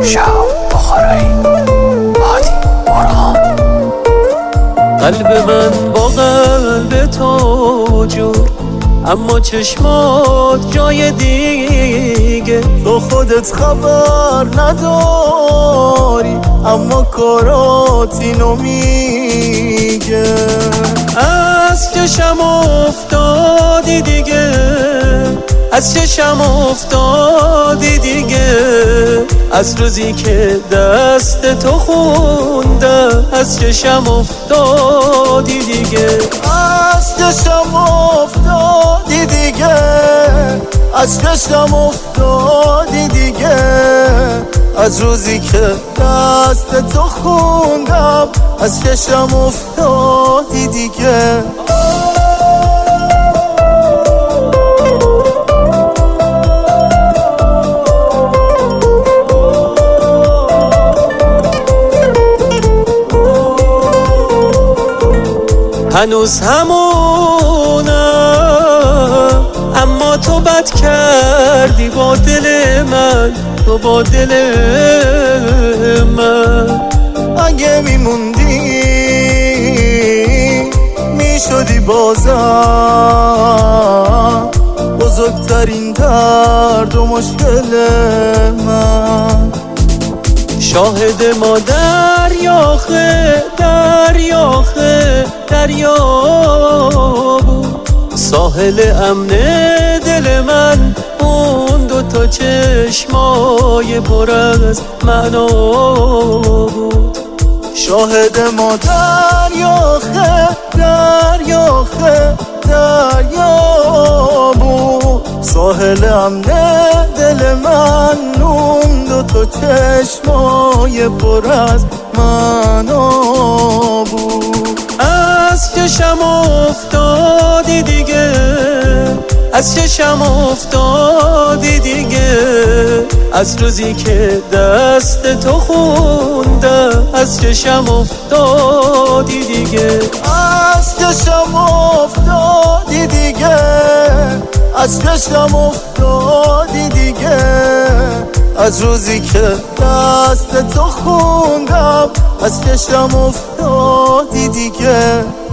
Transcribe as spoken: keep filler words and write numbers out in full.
شب بخارایی هادی برهان. قلب من با قلب تو جور، اما چشمات جای دیگه. تو خودت خبر نداری اما کارات اینو میگه. از چشم افتادی دیگه، از چشم افتادی دیگه. از روزی که دست تو خوندم از چشم افتادی دیگه. از چشم افتادی دیگه، از چشم افتادی دیگه. از روزی که دست تو خوندم از چشم افتادی دیگه. هنوز همونم، اما تو بد کردی با دل من، تو با دل من. اگه میموندی میشدی بازم بزرگترین درد و مشکل من. شاهد ما دریاخه دریاخه دریا بود، ساحل امن دل من اون دو تا چشمای پر از معنا بود. شاهد ما دریاخه دریاخه دریا بود، ساحل امن دل من اون دو تا چشمای پر از معنا بود. از چشم افتادی دیگه، از چشم افتادی دیگه. از روزی که دست تو خوندم از چشم افتادی دیگه. از چشم افتادی دیگه، از چشم افتادی دیگه. از روزی که دست تو خوندم از چشم افتادی دیگه.